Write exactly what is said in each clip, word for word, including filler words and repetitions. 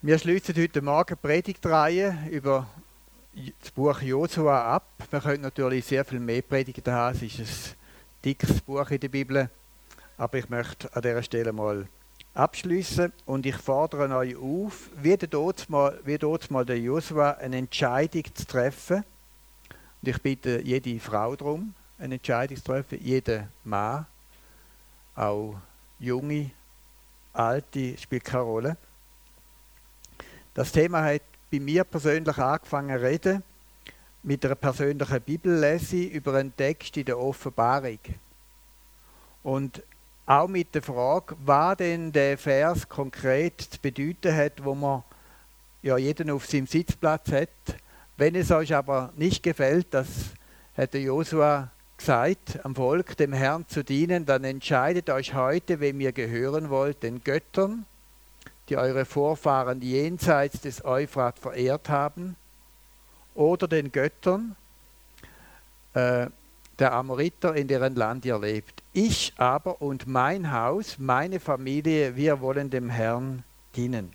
Wir schließen heute Morgen die Predigtreihe über das Buch Josua ab. Wir können natürlich sehr viel mehr Predigten haben. Es ist ein dickes Buch in der Bibel. Aber ich möchte an dieser Stelle mal abschließen und ich fordere euch auf, wie dort mal, wie dort mal der Josua eine Entscheidung zu treffen. Und ich bitte jede Frau darum, eine Entscheidung zu treffen, jeden Mann, auch junge, alte, spielt keine Rolle. Das Thema hat bei mir persönlich angefangen zu reden, mit einer persönlichen Bibellese über einen Text in der Offenbarung. Und auch mit der Frage, was denn der Vers konkret zu bedeuten hat, wo man ja jeden auf seinem Sitzplatz hat. Wenn es euch aber nicht gefällt, das hat der Josua gesagt, am Volk, dem Herrn zu dienen, dann entscheidet euch heute, wem ihr gehören wollt, den Göttern, die eure Vorfahren jenseits des Euphrat verehrt haben, oder den Göttern äh, der Amoriter, in deren Land ihr lebt. Ich aber und mein Haus, meine Familie, wir wollen dem Herrn dienen.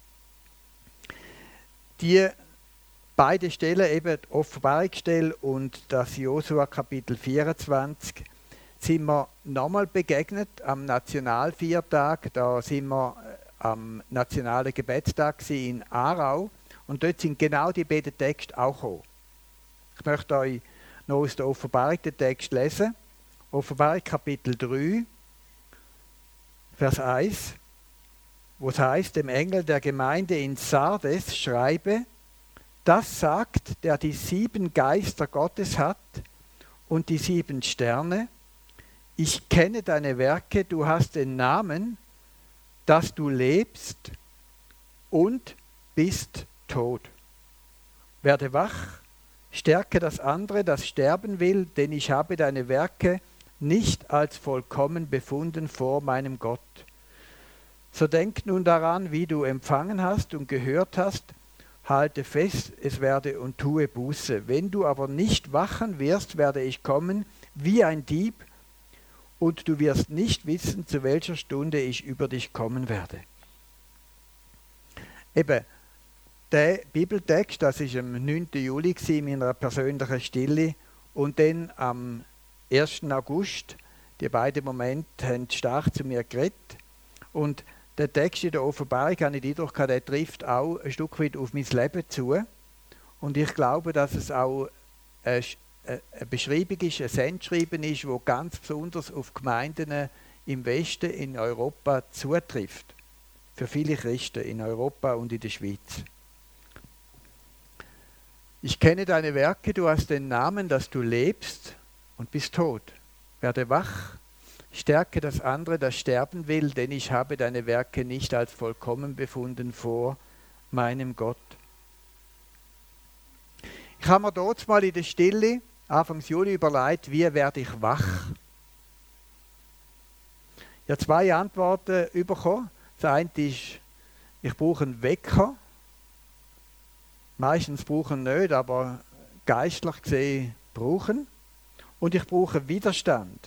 Die beide Stellen, eben die Offenbarungsstelle und das Josua Kapitel vierundzwanzig, sind wir nochmal begegnet am Nationalviertag. Da sind wir am Nationalen Gebetstag in Aarau und dort sind genau die beiden Texte auch gekommen. Ich möchte euch noch aus der Offenbarung den Text lesen. Offenbarung Kapitel drei, Vers eins, wo es heißt, dem Engel der Gemeinde in Sardes schreibe, das sagt, der die sieben Geister Gottes hat und die sieben Sterne. Ich kenne deine Werke, du hast den Namen, dass du lebst und bist tot. Werde wach, stärke das andere, das sterben will, denn ich habe deine Werke nicht als vollkommen befunden vor meinem Gott. So denk nun daran, wie du empfangen hast und gehört hast, halte fest, es werde und tue Buße. Wenn du aber nicht wachen wirst, werde ich kommen wie ein Dieb, und du wirst nicht wissen, zu welcher Stunde ich über dich kommen werde. Eben, der Bibeltext, das war am neunten Juli in meiner persönlichen Stille und dann am ersten August, die beiden Momente haben stark zu mir geredet. Und der Text in der Offenbarung, habe ich den Eindruck, der trifft auch ein Stück weit auf mein Leben zu. Und ich glaube, dass es auch eine eine Beschreibung ist, ein Sendschreiben ist, wo ganz besonders auf Gemeinden im Westen in Europa zutrifft. Für viele Christen in Europa und in der Schweiz. Ich kenne deine Werke, du hast den Namen, dass du lebst und bist tot. Werde wach, stärke das andere, das sterben will, denn ich habe deine Werke nicht als vollkommen befunden vor meinem Gott. Ich habe mir dort mal in der Stille Anfang Juli überlegt, wie werde ich wach? Ich habe zwei Antworten bekommen. Das eine ist, ich brauche einen Wecker. Meistens brauchen nicht, aber geistlich gesehen brauchen. Und ich brauche Widerstand.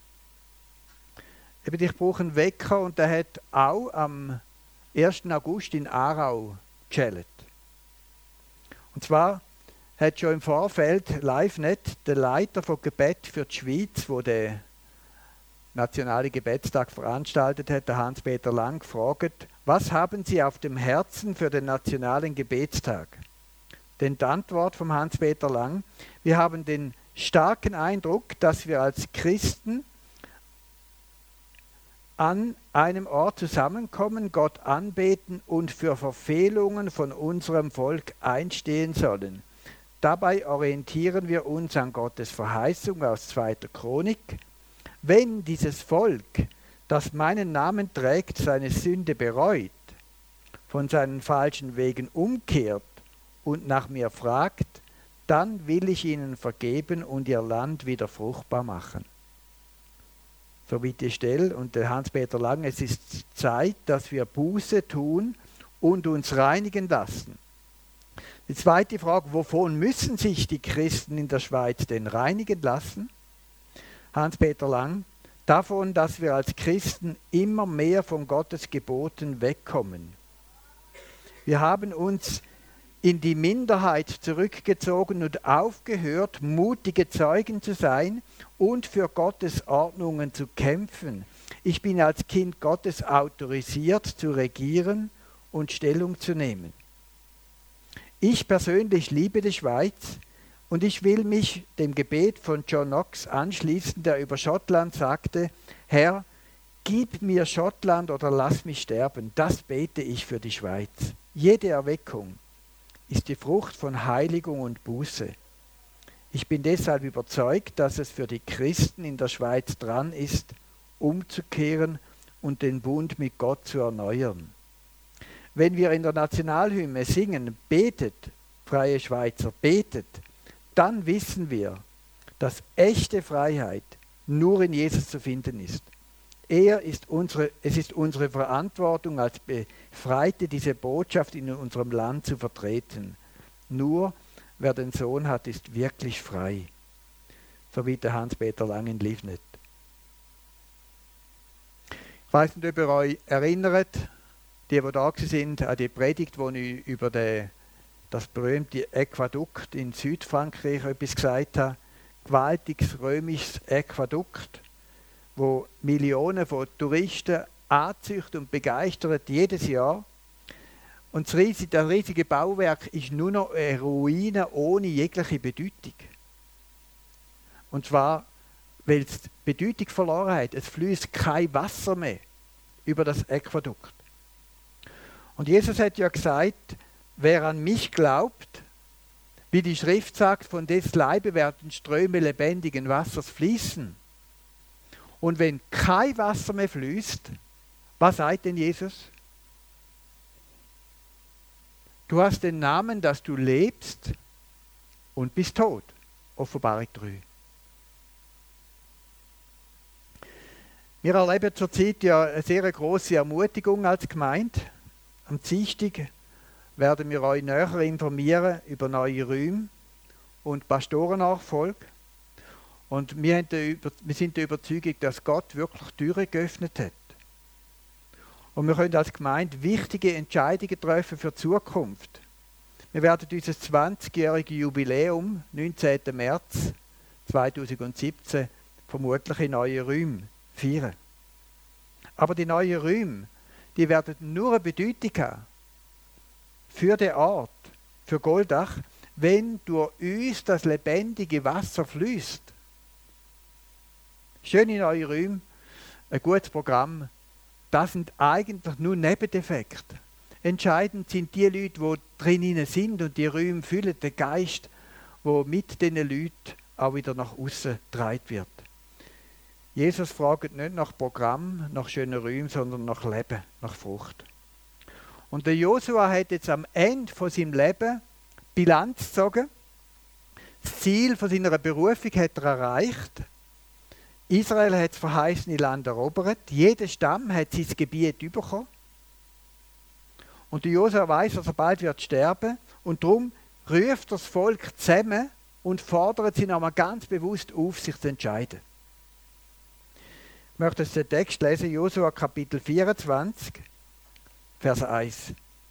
Eben, ich brauche einen Wecker und der hat auch am ersten August in Aarau geschellt. Und zwar hat schon im Vorfeld LiveNet der Leiter von Gebet für die Schweiz, wo der Nationale Gebetstag veranstaltet hat, der Hans-Peter Lang, gefragt, was haben Sie auf dem Herzen für den Nationalen Gebetstag? Denn die Antwort vom Hans-Peter Lang, wir haben den starken Eindruck, dass wir als Christen an einem Ort zusammenkommen, Gott anbeten und für Verfehlungen von unserem Volk einstehen sollen. Dabei orientieren wir uns an Gottes Verheißung aus zweiter Chronik. Wenn dieses Volk, das meinen Namen trägt, seine Sünde bereut, von seinen falschen Wegen umkehrt und nach mir fragt, dann will ich ihnen vergeben und ihr Land wieder fruchtbar machen. So wie die Stelle und der Hans-Peter Lang, es ist Zeit, dass wir Buße tun und uns reinigen lassen. Die zweite Frage, wovon müssen sich die Christen in der Schweiz denn reinigen lassen? Hans-Peter Lang, davon, dass wir als Christen immer mehr von Gottes Geboten wegkommen. Wir haben uns in die Minderheit zurückgezogen und aufgehört, mutige Zeugen zu sein und für Gottes Ordnungen zu kämpfen. Ich bin als Kind Gottes autorisiert, zu regieren und Stellung zu nehmen. Ich persönlich liebe die Schweiz und ich will mich dem Gebet von John Knox anschließen, der über Schottland sagte: Herr, gib mir Schottland oder lass mich sterben. Das bete ich für die Schweiz. Jede Erweckung ist die Frucht von Heiligung und Buße. Ich bin deshalb überzeugt, dass es für die Christen in der Schweiz dran ist, umzukehren und den Bund mit Gott zu erneuern. Wenn wir in der Nationalhymne singen, betet, freie Schweizer, betet, dann wissen wir, dass echte Freiheit nur in Jesus zu finden ist. Er ist unsere, es ist unsere Verantwortung als Befreite, diese Botschaft in unserem Land zu vertreten. Nur wer den Sohn hat, ist wirklich frei. So wie der Hans-Peter Langenlief nicht. Ich weiß nicht, ob ihr euch erinnert, die, die da sind, an die Predigt, wo ich über den, das berühmte Aquädukt in Südfrankreich etwas gesagt habe. Gewaltiges römisches Aquädukt, wo Millionen von Touristen anzüchtet und begeistert jedes Jahr. Und das riesige, das riesige Bauwerk ist nur noch eine Ruine ohne jegliche Bedeutung. Und zwar, weil es die Bedeutung verloren hat. Es fließt kein Wasser mehr über das Aquädukt. Und Jesus hat ja gesagt, wer an mich glaubt, wie die Schrift sagt, von des Leibe werden Ströme lebendigen Wassers fließen. Und wenn kein Wasser mehr fließt, was sagt denn Jesus? Du hast den Namen, dass du lebst und bist tot. Offenbarung drei. Wir erleben zurzeit ja eine sehr grosse Ermutigung als Gemeinde. Am Dienstag werden wir euch näher informieren über neue Räume und Pastorennachfolge. Und wir, haben der, wir sind der Überzeugung, dass Gott wirklich Türen geöffnet hat. Und wir können als Gemeinde wichtige Entscheidungen treffen für die Zukunft. Wir werden unser zwanzigjähriges Jubiläum, neunzehnten März zweitausendsiebzehn, vermutlich in neuen Räumen feiern. Aber die neuen Räume, die werden nur eine Bedeutung haben für den Ort, für Goldach, wenn durch uns das lebendige Wasser fließt. Schöne neue Räume, ein gutes Programm, das sind eigentlich nur Nebeneffekte. Entscheidend sind die Leute, die drinnen sind und die Räume füllen, den Geist, der mit diesen Leuten auch wieder nach außen getragen wird. Jesus fragt nicht nach Programm, nach schönen Räumen, sondern nach Leben, nach Frucht. Und der Josua hat jetzt am Ende von seinem Leben Bilanz gezogen. Das Ziel von seiner Berufung hat er erreicht. Israel hat das verheißene Land erobert. Jeder Stamm hat sein Gebiet bekommen. Und der Josua weiß, dass er bald wird sterben. Und darum ruft das Volk zusammen und fordert sie nochmal ganz bewusst auf, sich zu entscheiden. Ich möchte jetzt den Text lesen, Josua Kapitel vierundzwanzig, Vers eins.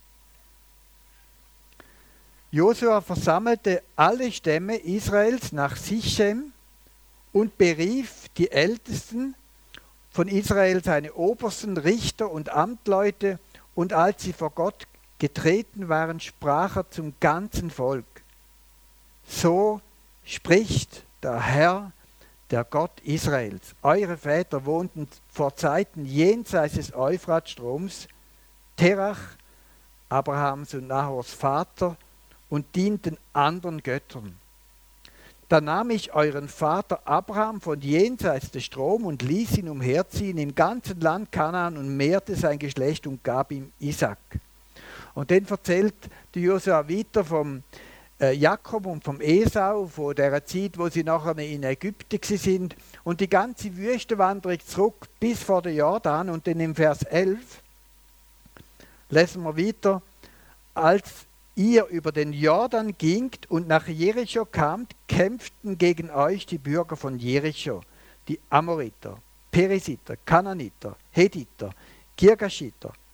Josua versammelte alle Stämme Israels nach Sichem und berief die Ältesten von Israel, seine Obersten, Richter und Amtleute, und als sie vor Gott getreten waren, sprach er zum ganzen Volk: So spricht der Herr, der Gott Israels. Eure Väter wohnten vor Zeiten jenseits des Euphratstroms, Terach, Abrahams und Nahors Vater, und dienten anderen Göttern. Da nahm ich euren Vater Abraham von jenseits des Strom und ließ ihn umherziehen im ganzen Land Kanaan und mehrte sein Geschlecht und gab ihm Isaac. Und dann erzählt die Josua weiter vom äh, Jakob und vom Esau, von der Zeit, wo sie nachher in Ägypten sind, und die ganze Wüstenwanderung zurück bis vor den Jordan. Und dann im Vers elf lesen wir weiter: Als ihr über den Jordan gingt und nach Jericho kamt, kämpften gegen euch die Bürger von Jericho, die Amoriter, Perisiter, Kananiter, Hethiter, Girgashiter,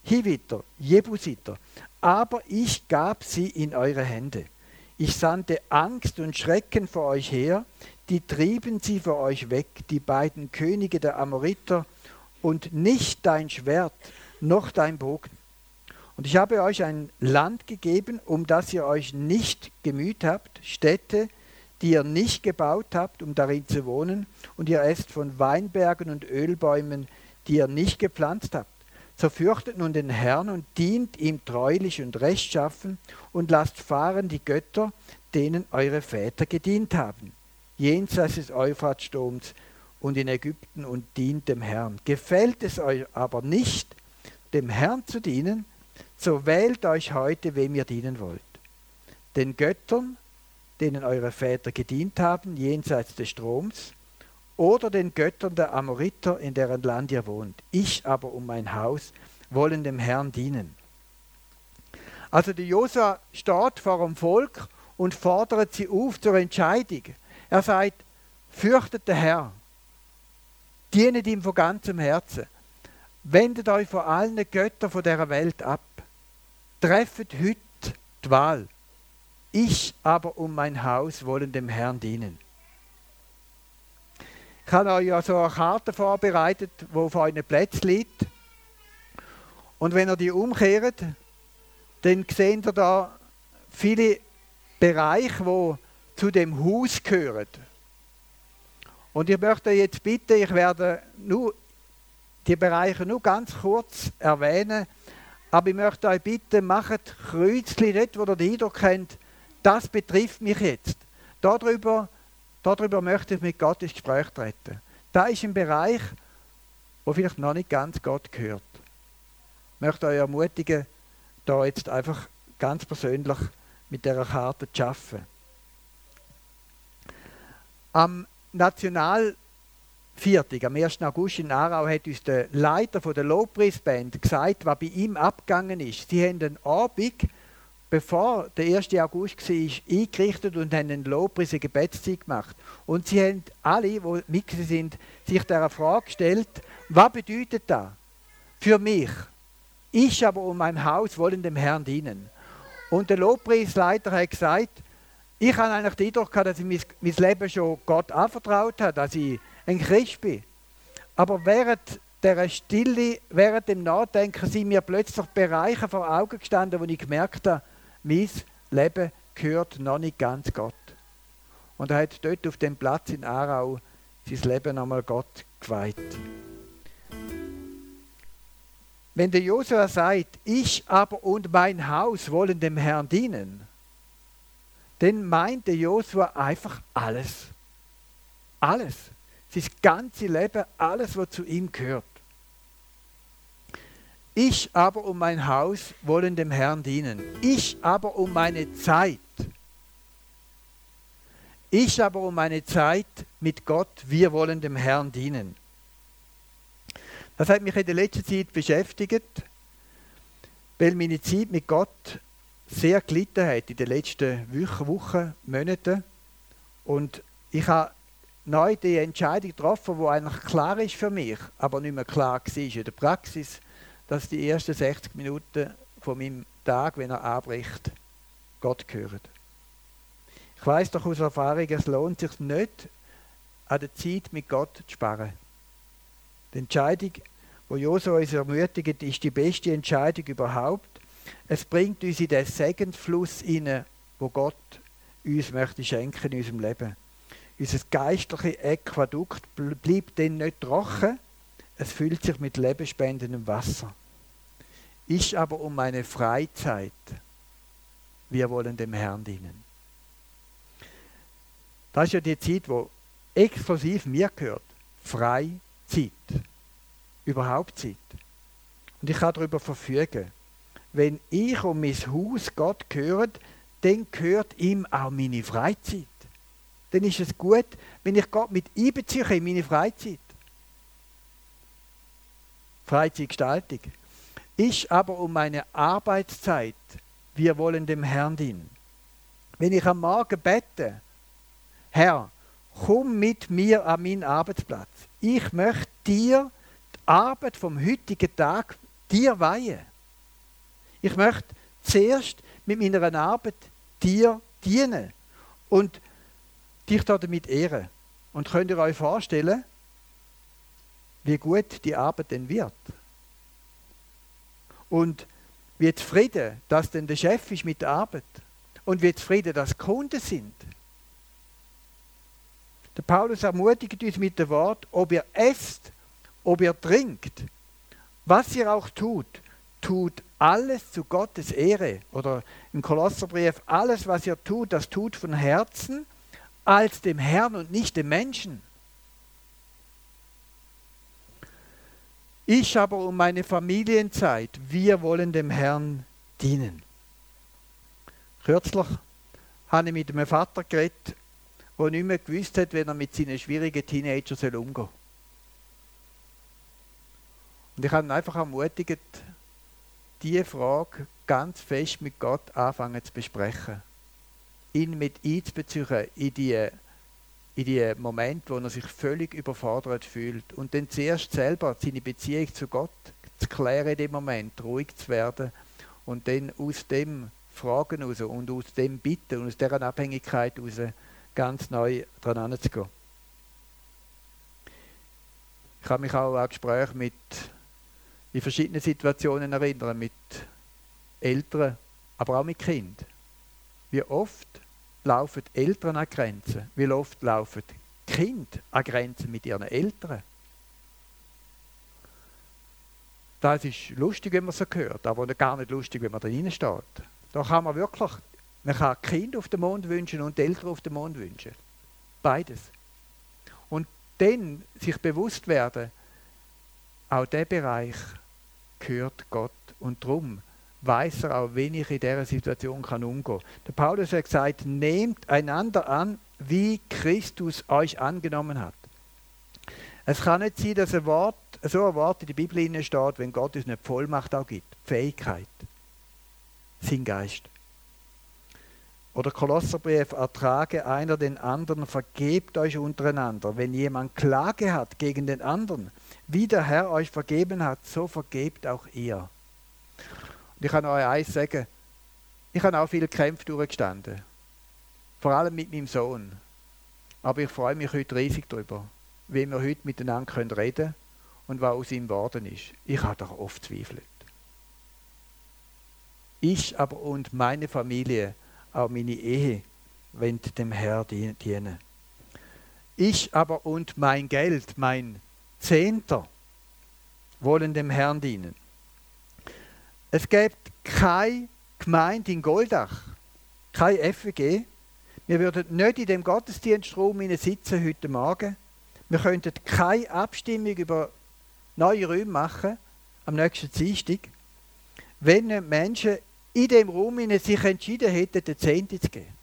Hiviter, Jebusiter, aber ich gab sie in eure Hände. Ich sandte Angst und Schrecken vor euch her, die trieben sie vor euch weg, die beiden Könige der Amoriter, und nicht dein Schwert, noch dein Bogen. Und ich habe euch ein Land gegeben, um das ihr euch nicht gemüht habt, Städte, die ihr nicht gebaut habt, um darin zu wohnen, und ihr esst von Weinbergen und Ölbäumen, die ihr nicht gepflanzt habt. So fürchtet nun den Herrn und dient ihm treulich und rechtschaffen und lasst fahren die Götter, denen eure Väter gedient haben, jenseits des Euphratstroms und in Ägypten, und dient dem Herrn. Gefällt es euch aber nicht, dem Herrn zu dienen, so wählt euch heute, wem ihr dienen wollt. Den Göttern, denen eure Väter gedient haben, jenseits des Stroms, oder den Göttern der Amoriter, in deren Land ihr wohnt. Ich aber um mein Haus wollen dem Herrn dienen. Also der Josua steht vor dem Volk und fordert sie auf zur Entscheidung. Er sagt, fürchtet den Herrn, dienet ihm von ganzem Herzen, wendet euch von allen Göttern von dieser Welt ab, treffet heute die Wahl. Ich aber um mein Haus wollen dem Herrn dienen. Ich habe euch ja so eine Karte vorbereitet, die auf euren Plätzen liegt. Und wenn ihr die umkehrt, dann seht ihr da viele Bereiche, die zu dem Haus gehören. Und ich möchte euch jetzt bitten, ich werde nur die Bereiche nur ganz kurz erwähnen, aber ich möchte euch bitten, macht Kreuzchen dort, wo ihr den Eindruck habt, das betrifft mich jetzt. Darüber Darüber möchte ich mit Gott ins Gespräch treten. Da ist ein Bereich, wo vielleicht noch nicht ganz Gott gehört. Ich möchte euch ermutigen, da jetzt einfach ganz persönlich mit dieser Karte zu arbeiten. Am Nationalviertag, am ersten August in Aarau, hat uns der Leiter von der Lobpreisband gesagt, was bei ihm abgegangen ist. Sie haben einen Abend, bevor der erste August war, eingerichtet und haben einen Lobpreis, eine Gebetszeit gemacht. Und sie haben alle, die mit sind, sich dieser Frage gestellt, was bedeutet das für mich? Ich aber um mein Haus wollen dem Herrn dienen. Und der Lobpreisleiter hat gesagt, ich habe eigentlich den Eindruck gehabt, dass ich mein, mein Leben schon Gott anvertraut habe, dass ich ein Christ bin. Aber während dieser Stille, während dem Nachdenken sind mir plötzlich Bereiche vor Augen gestanden, wo ich gemerkt habe, mein Leben gehört noch nicht ganz Gott. Und er hat dort auf dem Platz in Aarau sein Leben einmal Gott geweiht. Wenn der Josua sagt, ich aber und mein Haus wollen dem Herrn dienen, dann meint der Josua einfach alles. Alles. Sein ganzes Leben, alles, was zu ihm gehört. Ich aber um mein Haus wollen dem Herrn dienen. Ich aber um meine Zeit. Ich aber um meine Zeit mit Gott, wir wollen dem Herrn dienen. Das hat mich in der letzten Zeit beschäftigt, weil meine Zeit mit Gott sehr gelitten hat in den letzten Wochen, Wochen, Monaten. Und ich habe neu die Entscheidung getroffen, die eigentlich klar ist für mich, aber nicht mehr klar war in der Praxis, dass die ersten sechzig Minuten von meinem Tag, wenn er anbricht, Gott gehören. Ich weiss doch aus Erfahrung, es lohnt sich nicht, an der Zeit mit Gott zu sparen. Die Entscheidung, die Josua uns ermutigt, ist die beste Entscheidung überhaupt. Es bringt uns in den Segensfluss hinein, wo Gott uns möchte schenken in unserem Leben. Unser geistliches Äquadukt bleibt dann nicht trocken, es füllt sich mit lebenspendendem Wasser. Ich aber um meine Freizeit, wir wollen dem Herrn dienen. Das ist ja die Zeit, die exklusiv mir gehört. Freizeit. Überhaupt Zeit. Und ich kann darüber verfügen. Wenn ich um mein Haus Gott gehöre, dann gehört ihm auch meine Freizeit. Dann ist es gut, wenn ich Gott mit einbeziehe in meine Freizeit. Freizeitgestaltung. Ich aber um meine Arbeitszeit, wir wollen dem Herrn dienen. Wenn ich am Morgen bete, Herr, komm mit mir an meinen Arbeitsplatz. Ich möchte dir die Arbeit vom heutigen Tag dir weihen. Ich möchte zuerst mit meiner Arbeit dir dienen und dich damit ehren. Und könnt ihr euch vorstellen, wie gut die Arbeit denn wird? Und wie zufrieden, dass denn der Chef ist mit der Arbeit? Und wie zufrieden, dass die Kunden sind? Der Paulus ermutigt uns mit dem Wort, ob ihr esst, ob ihr trinkt, was ihr auch tut, tut alles zu Gottes Ehre. Oder im Kolosserbrief, alles, was ihr tut, das tut von Herzen, als dem Herrn und nicht dem Menschen. Ich aber um meine Familienzeit, wir wollen dem Herrn dienen. Kürzlich habe ich mit einem Vater geredet, der nicht mehr gewusst hat, wenn er mit seinen schwierigen Teenagern umgehen soll. Und ich habe ihn einfach ermutigt, diese Frage ganz fest mit Gott anfangen zu besprechen. Ihn mit einzubeziehen in die, in die Momente, wo er sich völlig überfordert fühlt. Und dann zuerst selber seine Beziehung zu Gott zu klären in dem Moment, ruhig zu werden und dann aus dem Fragen raus und aus dem Bitten und aus dieser Abhängigkeit raus ganz neu dran zu gehen. Ich kann mich auch an Gespräche mit in verschiedenen Situationen erinnern, mit Eltern, aber auch mit Kindern. Wie oft laufen Eltern an Grenzen? Wie oft laufen Kinder an Grenzen mit ihren Eltern? Das ist lustig, wenn man so hört, aber gar nicht lustig, wenn man da reinsteht. Da kann man wirklich, man kann Kinder auf den Mond wünschen und Eltern auf den Mond wünschen. Beides. Und dann sich bewusst werden, auch dieser Bereich gehört Gott. Und darum weiß er auch, wenn ich in dieser Situation kann umgehen kann. Der Paulus hat gesagt, nehmt einander an, wie Christus euch angenommen hat. Es kann nicht sein, dass ein Wort, so ein Wort in der Bibel steht, wenn Gott uns eine Vollmacht auch gibt. Fähigkeit. Sein Geist. Oder Kolosserbrief, ertrage einer den anderen, vergebt euch untereinander. Wenn jemand Klage hat gegen den anderen, wie der Herr euch vergeben hat, so vergebt auch ihr. Und ich kann euch eins sagen, ich habe auch viele Kämpfe durchgestanden. Vor allem mit meinem Sohn. Aber ich freue mich heute riesig darüber, wie wir heute miteinander reden können und was aus ihm geworden ist. Ich habe doch oft zweifelt. Ich aber und meine Familie, auch meine Ehe, wollen dem Herrn dienen. Ich aber und mein Geld, mein Zehnter, wollen dem Herrn dienen. Es gibt keine Gemeinde in Goldach, kein F W G. Wir würden nicht in dem Gottesdienstraum sitzen heute Morgen. Wir könnten keine Abstimmung über neue Räume machen am nächsten Dienstag, wenn nicht Menschen in dem Raum sich entschieden hätten, den Zehnten zu geben.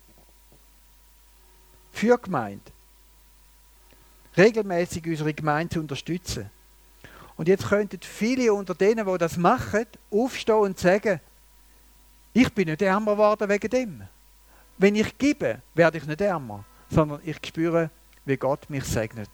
Für die Gemeinde. Regelmäßig unsere Gemeinde zu unterstützen. Und jetzt könnten viele unter denen, die das machen, aufstehen und sagen, ich bin nicht ärmer geworden wegen dem. Wenn ich gebe, werde ich nicht ärmer, sondern ich spüre, wie Gott mich segnet.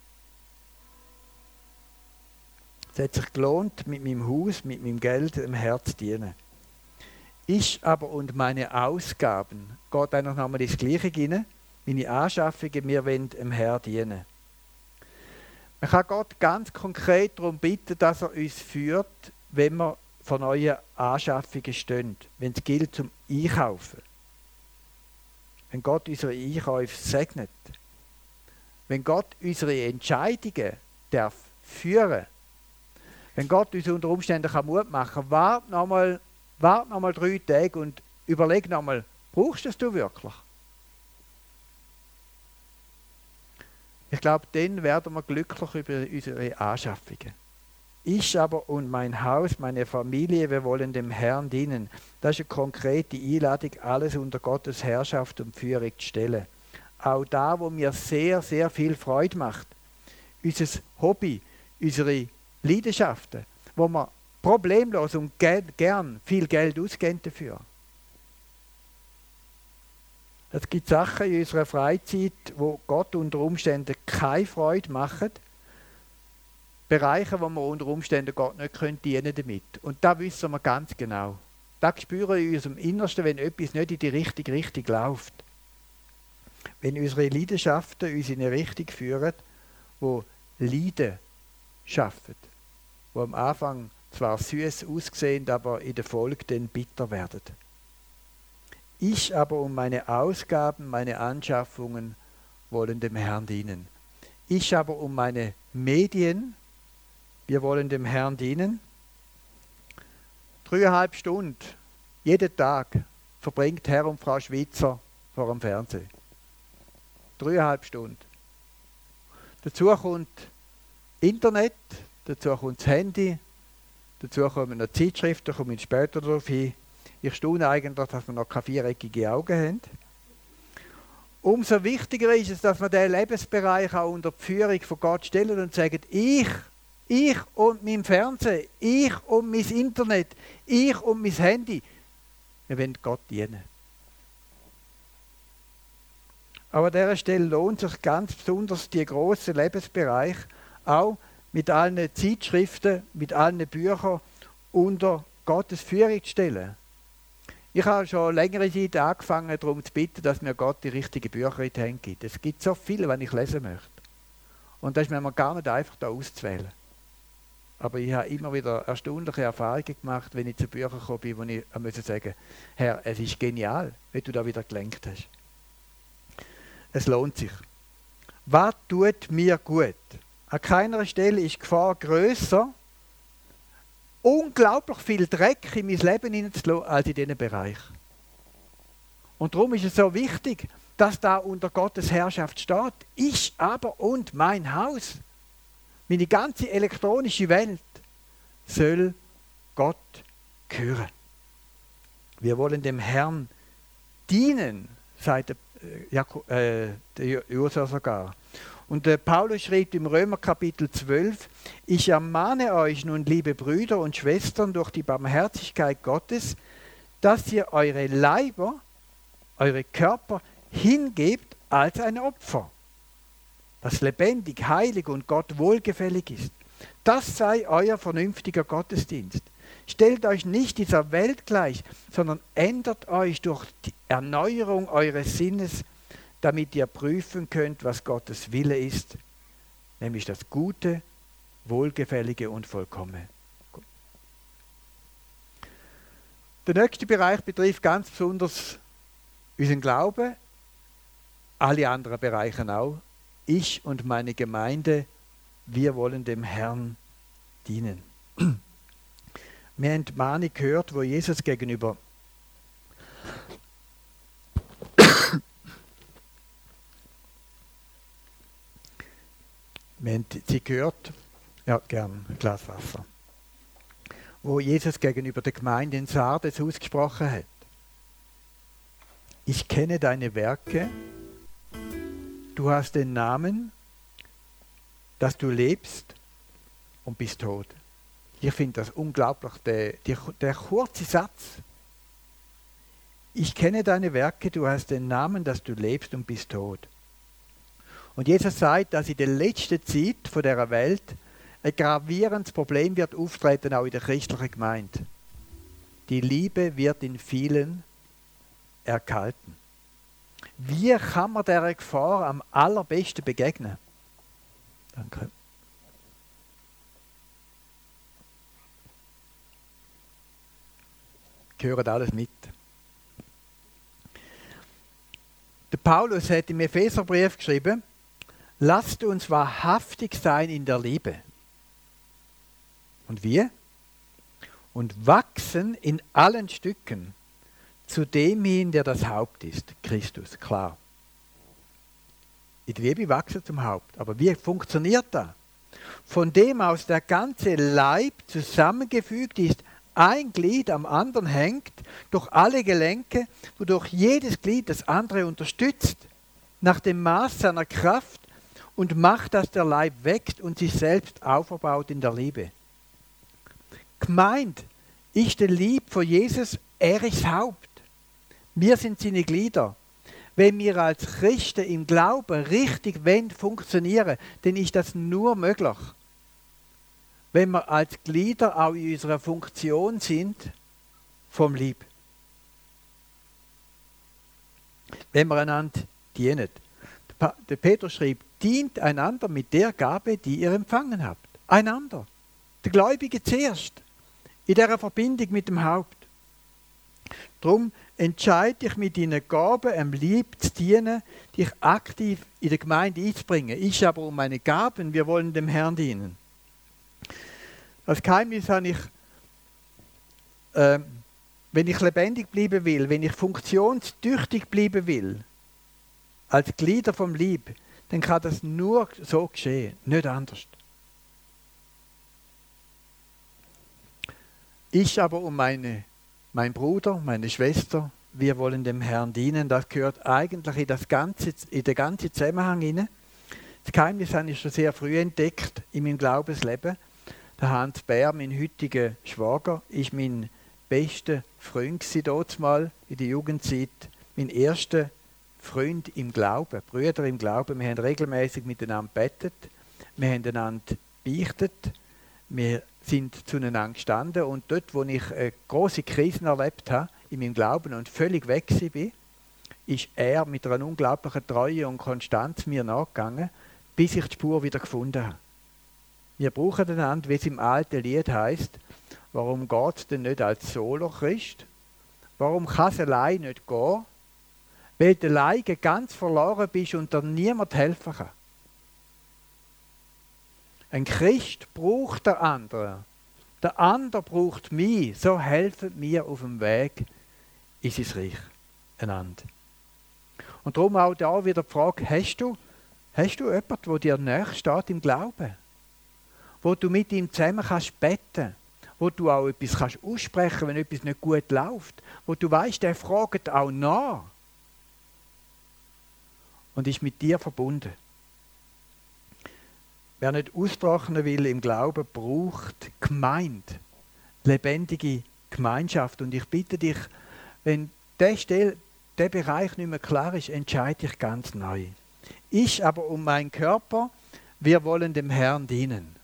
Es hat sich gelohnt, mit meinem Haus, mit meinem Geld, dem Herrn zu dienen. Ich aber und meine Ausgaben, geht einfach nochmal ins Gleiche rein, meine Anschaffungen, wir wollen dem Herrn dienen. Man kann Gott ganz konkret darum bitten, dass er uns führt, wenn wir vor neuen Anschaffungen stehen, wenn es gilt zum Einkaufen. Wenn Gott unsere Einkäufe segnet. Wenn Gott unsere Entscheidungen darf führen. Wenn Gott uns unter Umständen kann Mut machen kann, warte nochmal wart noch mal drei Tage und überleg nochmal, brauchst du es du wirklich? Ich glaube, dann werden wir glücklich über unsere Anschaffungen. Ich aber und mein Haus, meine Familie, wir wollen dem Herrn dienen. Das ist eine konkrete Einladung, alles unter Gottes Herrschaft und Führung zu stellen. Auch da, wo mir sehr, sehr viel Freude macht. Unser Hobby, unsere Leidenschaften, wo wir problemlos und gern viel Geld ausgeben dafür. Es gibt Sachen in unserer Freizeit, wo Gott unter Umständen keine Freude machen. Bereiche, wo wir unter Umständen Gott nicht dienen damit. Und da wissen wir ganz genau. das spüren wir in unserem Innersten, wenn etwas nicht in die richtige Richtung läuft. Wenn unsere Leidenschaften uns in eine Richtung führen, wo Leiden schaffen, wo am Anfang zwar süß aussehen, aber in der Folge dann bitter werden. Ich aber um meine Ausgaben, meine Anschaffungen wollen dem Herrn dienen. Ich aber um meine Medien, wir wollen dem Herrn dienen. Dreieinhalb Stunden jeden Tag verbringt Herr und Frau Schweizer vor dem Fernsehen. Dreieinhalb Stunden. Dazu kommt Internet, dazu kommt das Handy, dazu kommen noch Zeitschriften, da komme ich später darauf hin. Ich staune eigentlich, dass wir noch keine viereckige Augen haben. Umso wichtiger ist es, dass wir diesen Lebensbereich auch unter die Führung von Gott stellen und sagen, ich, ich und mein Fernsehen, ich und mein Internet, ich und mein Handy, wir wollen Gott dienen. Aber an dieser Stelle lohnt sich ganz besonders die grossen Lebensbereiche auch mit allen Zeitschriften, mit allen Büchern unter Gottes Führung zu stellen. Ich habe schon längere Zeit angefangen, darum zu bitten, dass mir Gott die richtigen Bücher in die Hände gibt. Es gibt so viele, wenn ich lesen möchte. Und das ist mir gar nicht einfach, da auszuwählen. Aber ich habe immer wieder erstaunliche Erfahrungen gemacht, wenn ich zu Büchern gekommen bin, wo ich muss sagen, Herr, es ist genial, wenn du da wieder gelenkt hast. Es lohnt sich. Was tut mir gut? An keiner Stelle ist die Gefahr grösser, unglaublich viel Dreck in mein Leben hineinzulassen, als in diesem Bereich. Und darum ist es so wichtig, dass da unter Gottes Herrschaft steht. Ich aber und mein Haus, meine ganze elektronische Welt, soll Gott gehören. Wir wollen dem Herrn dienen, sagt der, Jakob, äh, der Josua sogar. Und der Paulus schreibt im Römer Kapitel zwölf, ich ermahne euch nun, liebe Brüder und Schwestern, durch die Barmherzigkeit Gottes, dass ihr eure Leiber, eure Körper hingebt als ein Opfer, das lebendig, heilig und Gott wohlgefällig ist. Das sei euer vernünftiger Gottesdienst. Stellt euch nicht dieser Welt gleich, sondern ändert euch durch die Erneuerung eures Sinnes, damit ihr prüfen könnt, was Gottes Wille ist, nämlich das Gute, Wohlgefällige und Vollkommene. Der nächste Bereich betrifft ganz besonders unseren Glauben, alle anderen Bereiche auch. Ich und meine Gemeinde, wir wollen dem Herrn dienen. Wir haben die Mahnung gehört, wo Jesus gegenüber Wir haben sie gehört, ja, gern, ein Glas Wasser, wo Jesus gegenüber der Gemeinde in Sardes ausgesprochen hat. Ich kenne deine Werke, du hast den Namen, dass du lebst und bist tot. Ich finde das unglaublich, der, der, der kurze Satz. Ich kenne deine Werke, du hast den Namen, dass du lebst und bist tot. Und Jesus sagt, dass in der letzten Zeit von dieser Welt ein gravierendes Problem wird auftreten, auch in der christlichen Gemeinde. Die Liebe wird in vielen erkalten. Wie kann man dieser Gefahr am allerbesten begegnen? Danke. Gehört alles mit. Der Paulus hat im Epheserbrief geschrieben, lasst uns wahrhaftig sein in der Liebe. Und wie? Und wachsen in allen Stücken zu dem hin, der das Haupt ist, Christus, klar. In der Liebe wachsen zum Haupt. Aber wie funktioniert das? Von dem aus der ganze Leib zusammengefügt ist, ein Glied am anderen hängt, durch alle Gelenke, wodurch jedes Glied das andere unterstützt, nach dem Maß seiner Kraft und macht, dass der Leib wächst und sich selbst auferbaut in der Liebe. Gemeint ist der Lieb von Jesus, er ist das Haupt. Wir sind seine Glieder. Wenn wir als Christen im Glauben richtig wollen, funktionieren, dann ist das nur möglich, wenn wir als Glieder auch in unserer Funktion sind vom Lieb. Wenn wir einander dienen. Der Petrus schrieb, dient einander mit der Gabe, die ihr empfangen habt. Einander. Der Gläubige zuerst. In dieser Verbindung mit dem Haupt. Darum entscheide ich mit deinen Gaben, am Lieb zu dienen, dich aktiv in der Gemeinde einzubringen. Ich aber um meine Gaben, wir wollen dem Herrn dienen. Als Geheimnis habe ich, äh, wenn ich lebendig bleiben will, wenn ich funktionstüchtig bleiben will, als Glieder vom Lieb, dann kann das nur so geschehen, nicht anders. Ich aber um meine, mein Bruder, meine Schwester, wir wollen dem Herrn dienen, das gehört eigentlich in, das ganze, in den ganzen Zusammenhang hinein. Das Geheimnis habe ich schon sehr früh entdeckt in meinem Glaubensleben. Der Hans Bär, mein heutiger Schwager, ist mein bester Freund dort mal in der Jugendzeit, mein erster Freund im Glauben, Brüder im Glauben. Wir haben regelmäßig miteinander gebetet, wir haben einander beichtet, wir sind zueinander gestanden und dort, wo ich äh, große Krisen erlebt habe in meinem Glauben und völlig weg war, ist er mit einer unglaublichen Treue und Konstanz mir nachgegangen, bis ich die Spur wieder gefunden habe. Wir brauchen einander, wie es im alten Lied heisst, warum geht es denn nicht als Solo-Christ? Warum kann es allein nicht gehen? Weil du alleine ganz verloren bist und dir niemand helfen kann. Ein Christ braucht den anderen. Der andere braucht mich. So helfen wir auf dem Weg in sein Reich einander. Und darum auch da wieder die Frage, hast du, hast du jemanden, der dir näher steht im Glauben? Wo du mit ihm zusammen kannst beten, wo du auch etwas kannst aussprechen, wenn etwas nicht gut läuft, wo du weißt, der fragt auch nach und ist mit dir verbunden. Wer nicht ausbrechen will im Glauben, braucht Gemeinde, lebendige Gemeinschaft. Und ich bitte dich, wenn der, Stelle, der Bereich nicht mehr klar ist, entscheide dich ganz neu. Ich aber um meinen Körper, wir wollen dem Herrn dienen.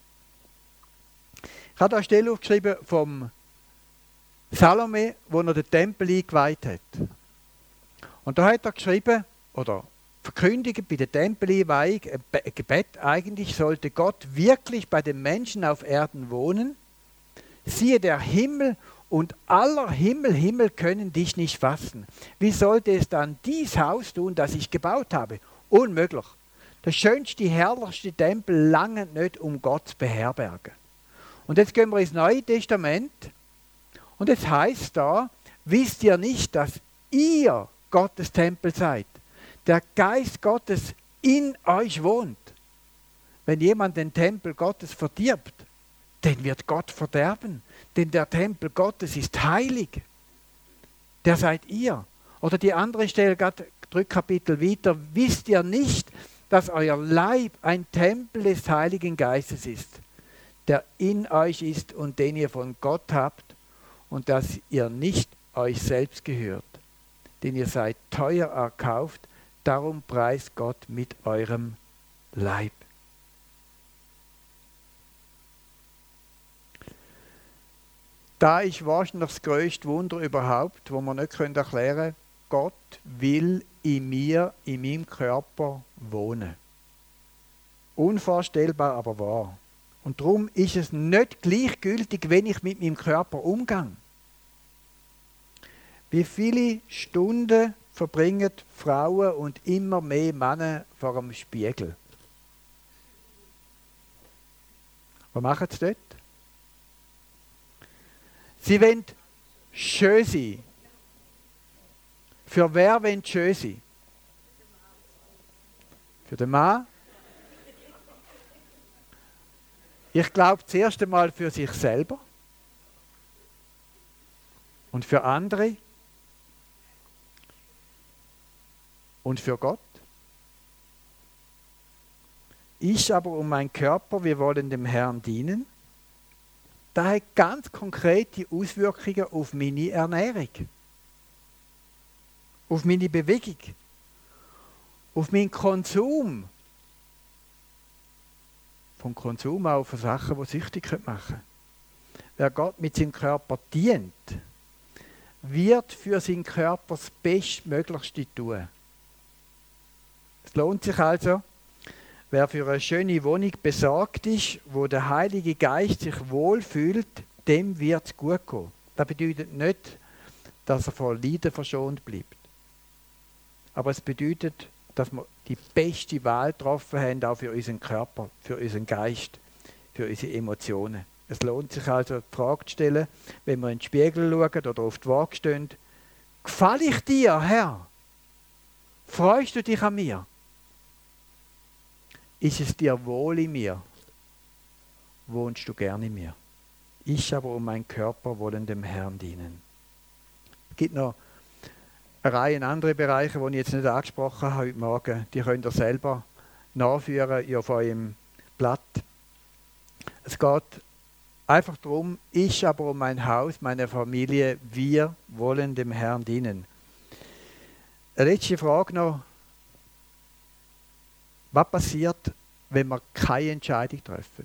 Ich habe da eine Stelle aufgeschrieben vom Salome, wo er den Tempel eingeweiht hat. Und da hat er geschrieben, oder verkündigt bei der Tempeleinweihung, ein Gebet, eigentlich sollte Gott wirklich bei den Menschen auf Erden wohnen. Siehe, der Himmel und aller Himmel, Himmel können dich nicht fassen. Wie sollte es dann dies Haus tun, das ich gebaut habe? Unmöglich. Der schönste, herrlichste Tempel lange nicht, um Gott zu beherbergen. Und jetzt gehen wir ins Neue Testament und es heißt da, wisst ihr nicht, dass ihr Gottes Tempel seid? Der Geist Gottes in euch wohnt. Wenn jemand den Tempel Gottes verdirbt, den wird Gott verderben. Denn der Tempel Gottes ist heilig. Der seid ihr. Oder die andere Stelle, gerade drei Kapitel weiter, wisst ihr nicht, dass euer Leib ein Tempel des Heiligen Geistes ist, der in euch ist und den ihr von Gott habt und dass ihr nicht euch selbst gehört. Denn ihr seid teuer erkauft, darum preist Gott mit eurem Leib. Da ist wahrscheinlich das grösste Wunder überhaupt, wo man nicht erklären können. Gott will in mir, in meinem Körper wohnen. Unvorstellbar, aber wahr. Und darum ist es nicht gleichgültig, wenn ich mit meinem Körper umgehe. Wie viele Stunden verbringen Frauen und immer mehr Männer vor einem Spiegel? Was machen sie dort? Sie wollen schön sein. Für wer wollen sie schön sein? Für den Mann? Ich glaube zuerst einmal für sich selber und für andere und für Gott. Ich aber um meinen Körper, wir wollen dem Herrn dienen. Das hat ganz konkrete Auswirkungen auf meine Ernährung, auf meine Bewegung, auf meinen Konsum. Vom Konsum auch für Sachen, die süchtig machen können. Wer Gott mit seinem Körper dient, wird für seinen Körper das Bestmöglichste tun. Es lohnt sich also, wer für eine schöne Wohnung besorgt ist, wo der Heilige Geist sich wohlfühlt, dem wird es gut gehen. Das bedeutet nicht, dass er vor Leiden verschont bleibt. Aber es bedeutet, dass wir die beste Wahl getroffen haben, auch für unseren Körper, für unseren Geist, für unsere Emotionen. Es lohnt sich also, die Frage zu stellen, wenn wir in den Spiegel schauen oder auf die Waage stehen: Gefalle ich dir, Herr? Freust du dich an mir? Ist es dir wohl in mir? Wohnst du gerne in mir? Ich aber um meinen Körper wollen dem Herrn dienen. Es gibt noch eine Reihe andere Bereiche, die ich jetzt nicht angesprochen habe heute Morgen. Die könnt ihr selber nachführen auf eurem Blatt. Es geht einfach darum, ich aber um mein Haus, meine Familie, wir wollen dem Herrn dienen. Eine letzte Frage noch. Was passiert, wenn wir keine Entscheidung treffen?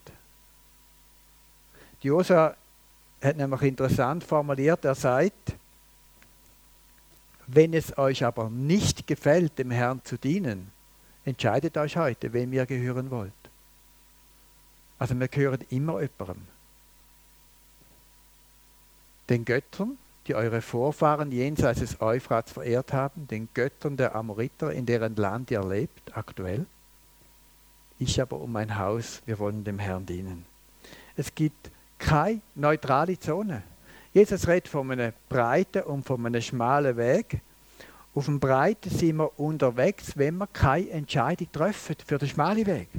Josua hat nämlich interessant formuliert, er sagt: Wenn es euch aber nicht gefällt, dem Herrn zu dienen, entscheidet euch heute, wem ihr gehören wollt. Also wir gehören immer jemandem. Den Göttern, die eure Vorfahren jenseits des Euphrats verehrt haben, den Göttern der Amoriter, in deren Land ihr lebt, aktuell. Ich aber um mein Haus, wir wollen dem Herrn dienen. Es gibt keine neutrale Zone. Jesus redet von einem breiten und von einem schmalen Weg. Auf dem breiten sind wir unterwegs, wenn wir keine Entscheidung treffen für den schmalen Weg.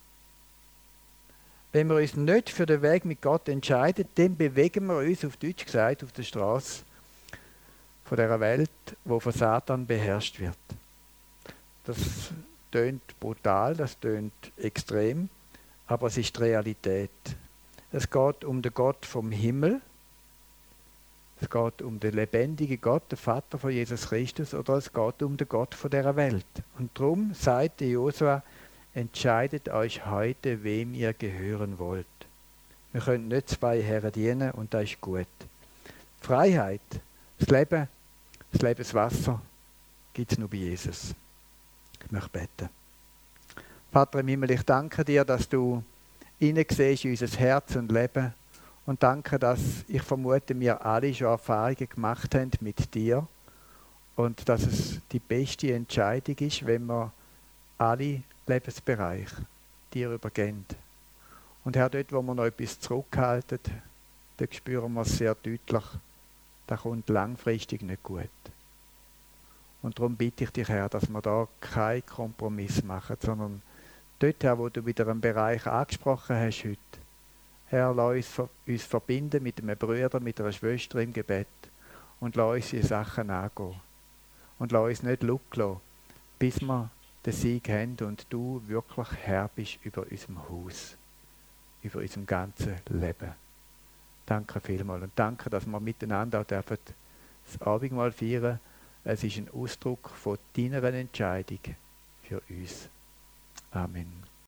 Wenn wir uns nicht für den Weg mit Gott entscheiden, dann bewegen wir uns, auf Deutsch gesagt, auf der Straße von dieser Welt, die von Satan beherrscht wird. Das tönt brutal, das tönt extrem, aber es ist die Realität. Es geht um den Gott vom Himmel, es geht um den lebendigen Gott, den Vater von Jesus Christus, oder es geht um den Gott von dieser Welt. Und darum sagt Josua: Entscheidet euch heute, wem ihr gehören wollt. Wir können nicht zwei Herren dienen und das ist gut. Freiheit, das Leben, das Lebenswasser gibt es nur bei Jesus. Ich möchte beten. Vater im Himmel, ich danke dir, dass du hineinsiehst in unser Herz und Leben, und danke, dass ich vermute, wir alle schon Erfahrungen gemacht haben mit dir und dass es die beste Entscheidung ist, wenn wir alle Lebensbereiche dir übergeben. Und Herr, dort, wo wir noch etwas zurückhalten, dort spüren wir es sehr deutlich, das kommt langfristig nicht gut. Und darum bitte ich dich, Herr, dass wir da keinen Kompromiss machen, sondern dort, Herr, wo du wieder einen Bereich angesprochen hast heute, Herr, lass uns, uns verbinden mit einem Bruder, mit einer Schwester im Gebet und lass uns die Sachen angehen. Und lass uns nicht schauen, bis wir den Sieg haben und du wirklich Herr bist über unserem Haus, über unserem ganzen Leben. Danke vielmals und danke, dass wir miteinander auch dürfen das Abendmahl feiern. Es ist ein Ausdruck von deiner Entscheidung für uns. Amen.